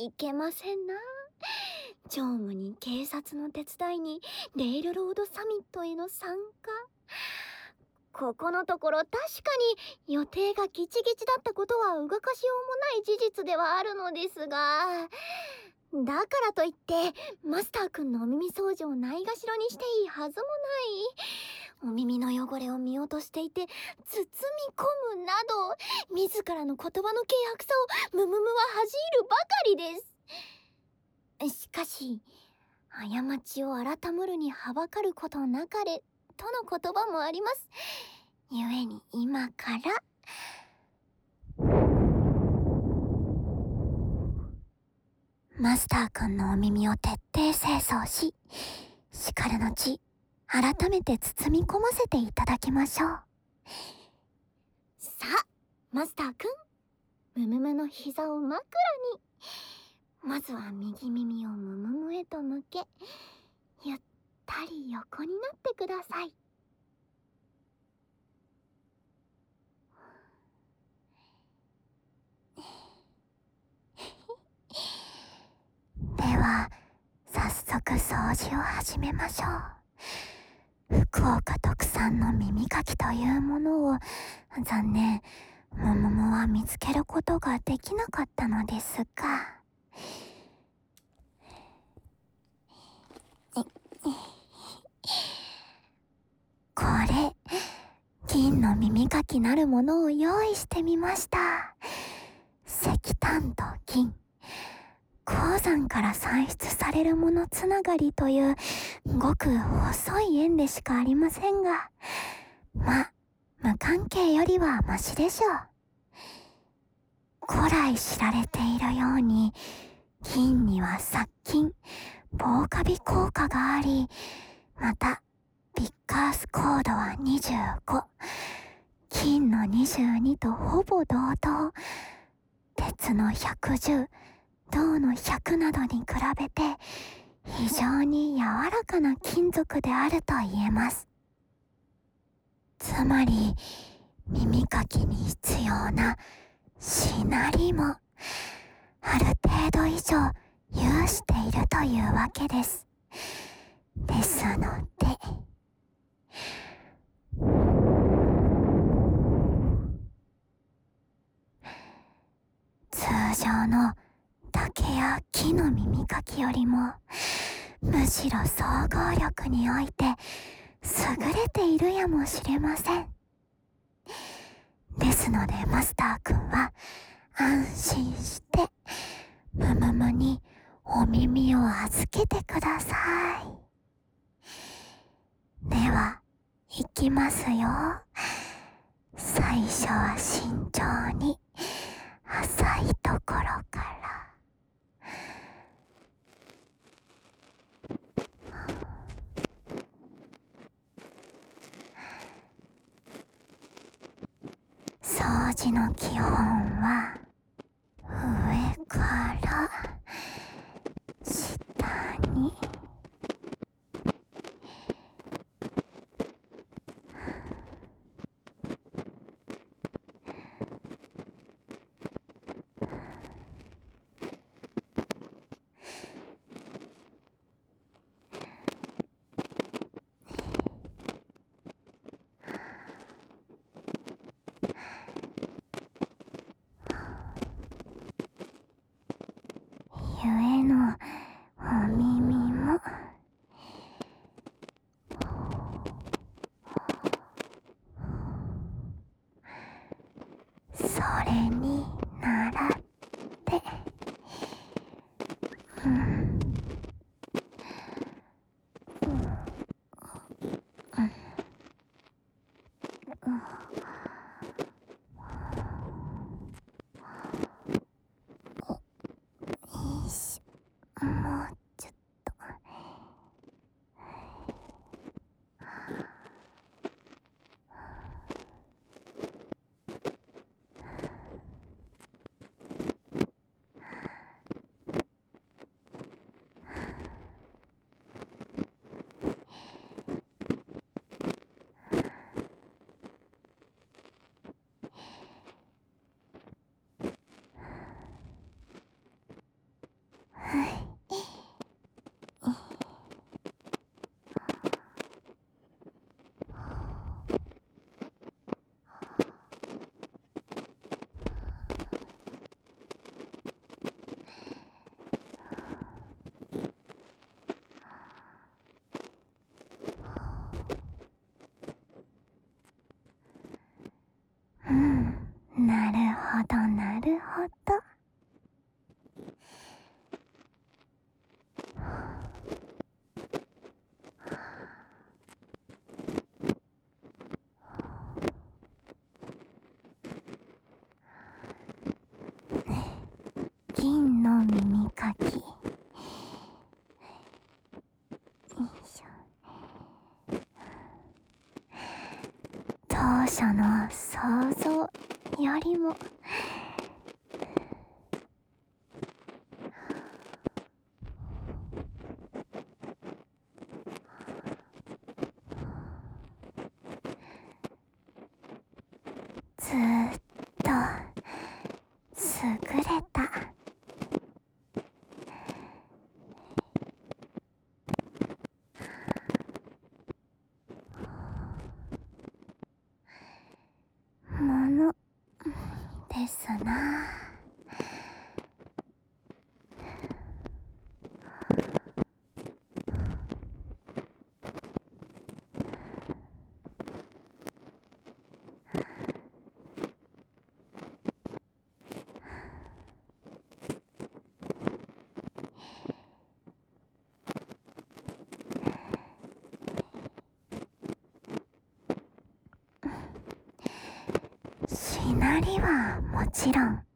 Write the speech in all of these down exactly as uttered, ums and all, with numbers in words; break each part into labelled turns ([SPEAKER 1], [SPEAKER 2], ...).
[SPEAKER 1] いけませんな。常務に警察の手伝いにレールロードサミットへの参加。ここのところ確かに予定がギチギチだったことはうがかしようもない事実ではあるのですが、だからといってマスターくんのお耳掃除をないがしろにしていいはずもない。お耳の汚れを見落としていて包み込むなど、自らの言葉の軽薄さをムムムは恥じるばかりです。しかし過ちを改むるにはばかることなかれとの言葉もあります。ゆえに今からマスターくんのお耳を徹底清掃し、しかる後改めて包み込ませていただきましょう。さあマスターくん、ムムムの膝を枕に。まずは右耳をムムムへと向け、ゆったり横になってください。では早速掃除を始めましょう。福岡特産の耳かきというものを残念ムムムは見つけることができなかったのですが、これ銀の耳かきなるものを用意してみました。石炭と銀、鉱山から産出されるものつながりというごく細い縁でしかありませんが、ま、無関係よりはマシでしょう。古来知られているように銀には殺菌、防カビ効果があり、またビッカースコードはにじゅうご、金のにじゅうにとほぼ同等、鉄のひゃくじゅう、銅のひゃくなどに比べて非常に柔らかな金属であると言えます。つまり耳かきに必要なしなりもある程度以上有しているというわけです。ですので通常の竹や木の耳かきよりもむしろ総合力において優れているやもしれません。ですのでマスターくんは安心してムムムにお耳を預けてください。では行きますよ。最初は慎重に浅いところから。掃除の基本は上から下に。ゆえのお耳もそれに倣ってうんよし、もうちょっと。 銀の耳かき。よいしょ。当初の想像よりもずーっと優れたものですな。しなりはもちろん、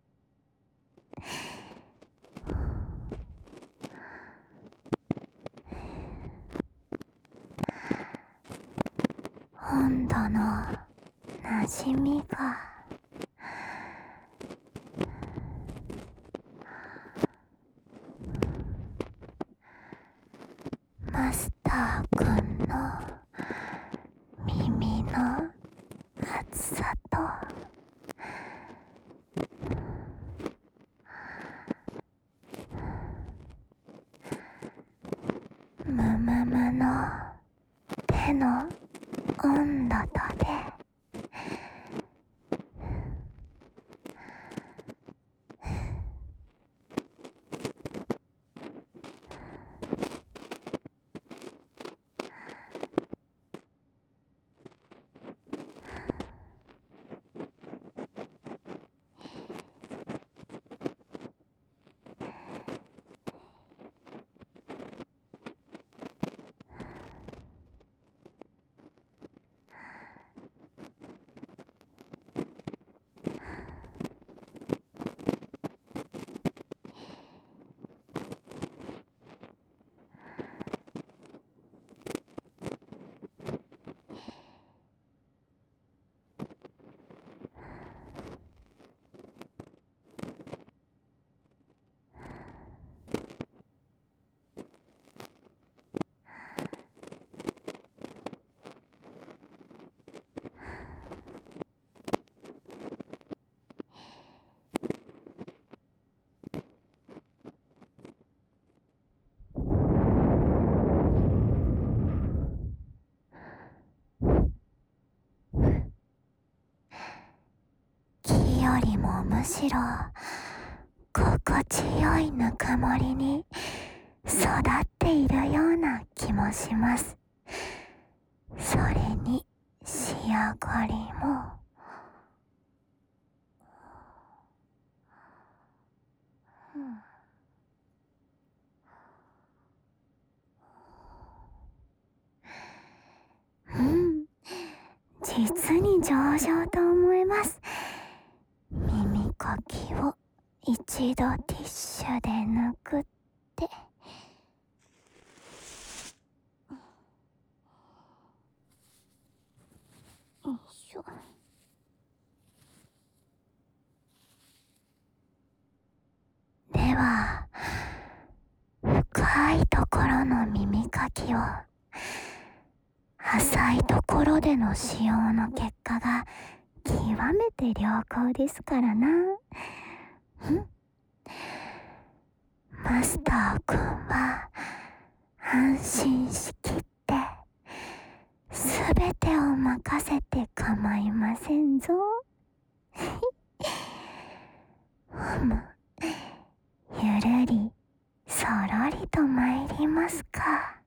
[SPEAKER 1] 温度のなじみがマスターくんの耳の厚さとむむむの手の温度とで木よりもむしろ心地よいぬくもりに育っているような気もします。それに仕上がりもうん、うん、実に上々と思います。耳かきを一度ティッシュで拭ってよいしょ。では深いところの耳かきを浅いところでの使用の結果が極めて良好ですからな。んマスターくんは安心しきってすべてを任せて構いませんぞ。ふむ、ゆるりそろりと参りますか。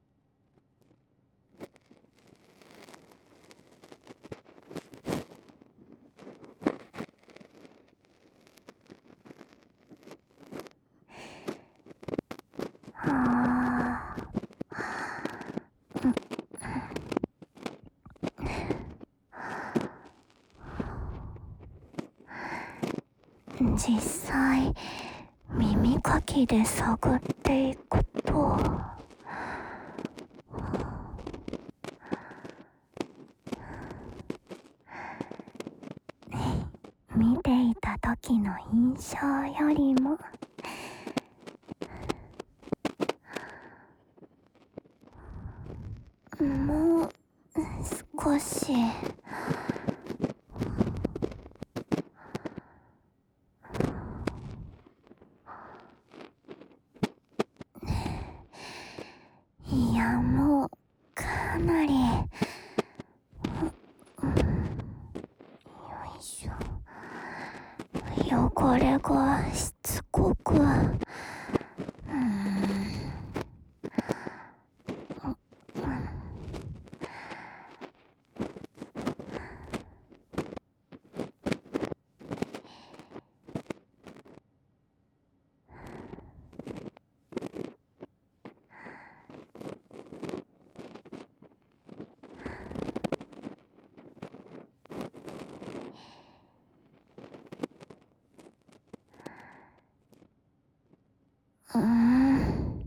[SPEAKER 1] あー実際耳耳かきで探っていくと、見ていた時の印象よりももう少しいやもうかなり、よいしょ、汚れがしつこく、うーんうーん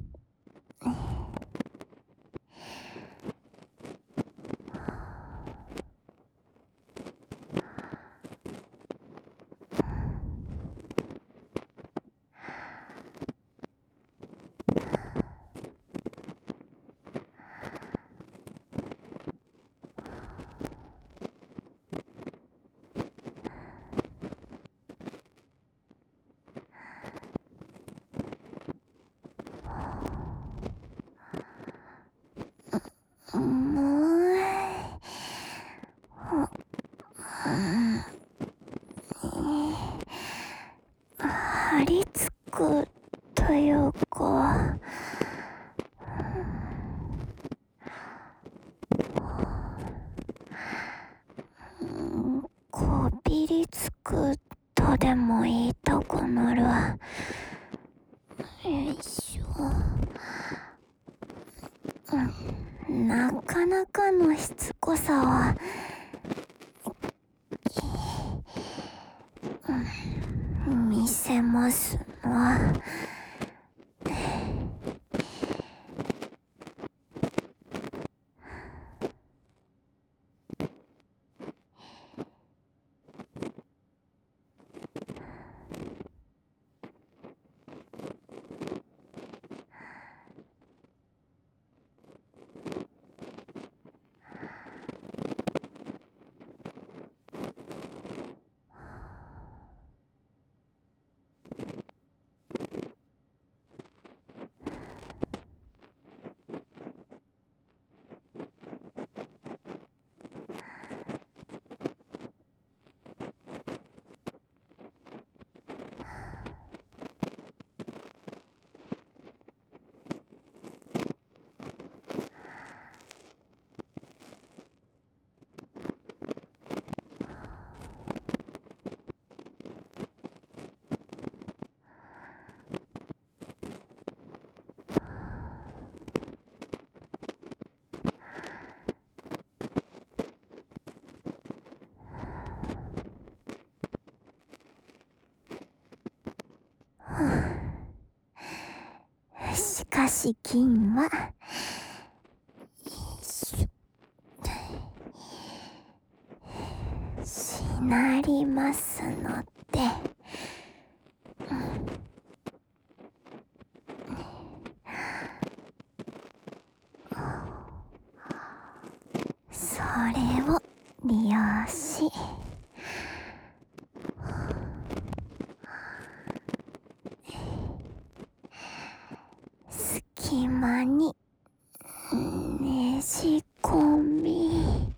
[SPEAKER 1] もう、張り付くというか、こびりつくとでも言いたくなる。よいしょ。なかなかのしつこさを見せますな。しかし金はしなりますので、それを利用し、隙間にねじ込み、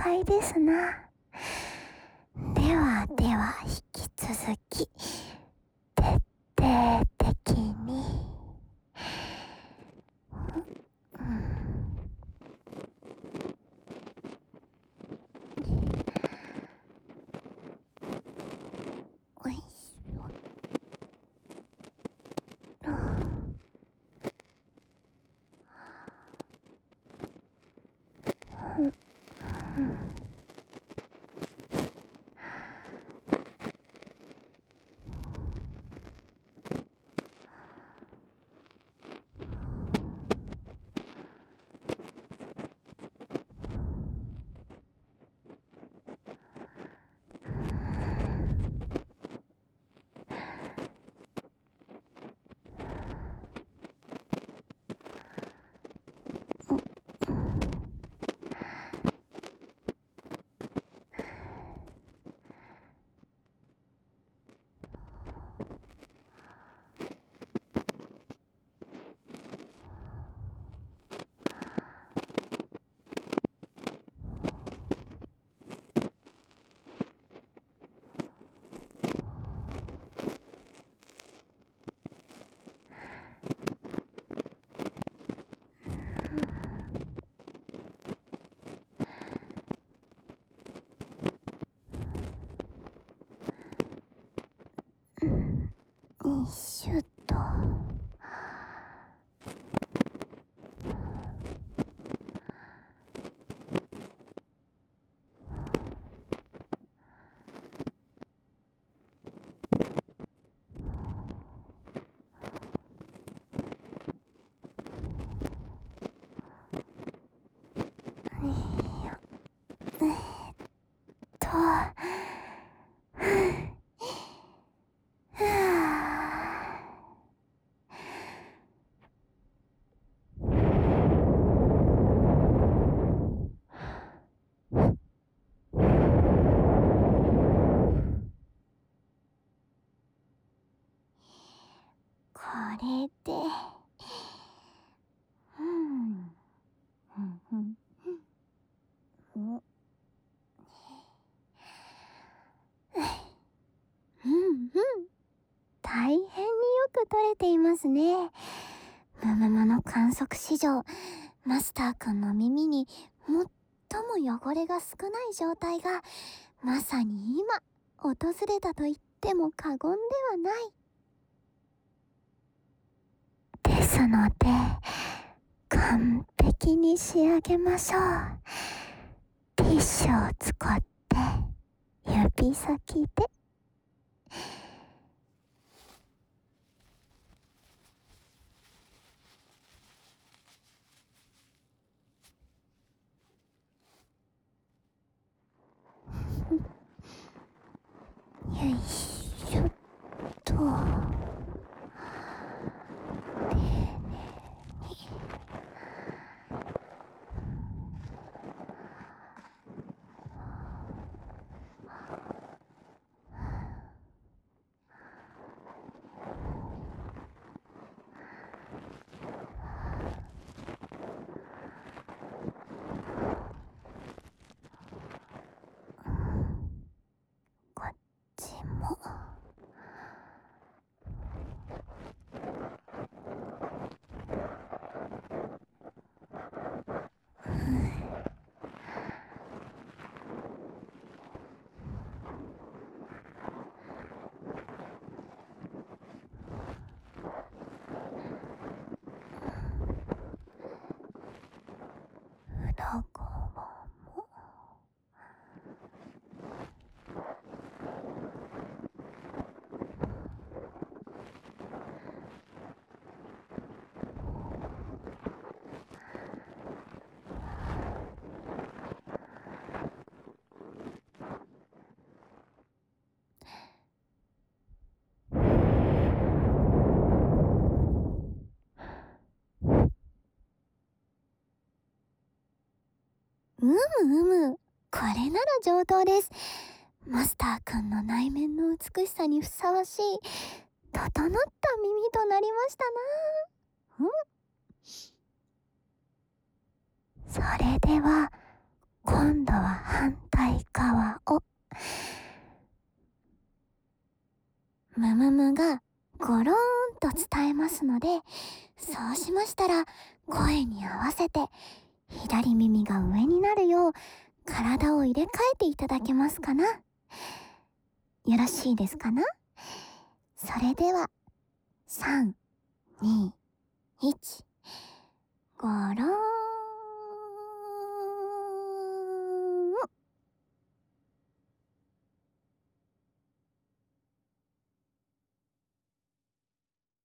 [SPEAKER 1] 快ですな。ではでは引き続き徹底的に、うん、おいしょ。うんうんよいしょっと。えーっと、ふぅ。これで、うん、うん、うん、うん、うん、うん、大変によく撮れていますね。ムムムの観測史上、マスターくんの耳に最も汚れが少ない状態が、まさに今、訪れたと言っても過言ではない。ですので、完璧に仕上げましょう。ティッシュを使って、指先で。よいしょっと。丁寧に。こっちも。裏側も。うむうむ、これなら上等です。マスターくんの内面の美しさにふさわしい、整った耳となりましたな。うん。それでは、 今度は反対側を。むむむがゴローンと伝えますので、そうしましたら声に合わせて左耳が上になるよう体を入れ替えていただけますかな。よろしいですかな。それではさん、に、いち、ゴローン。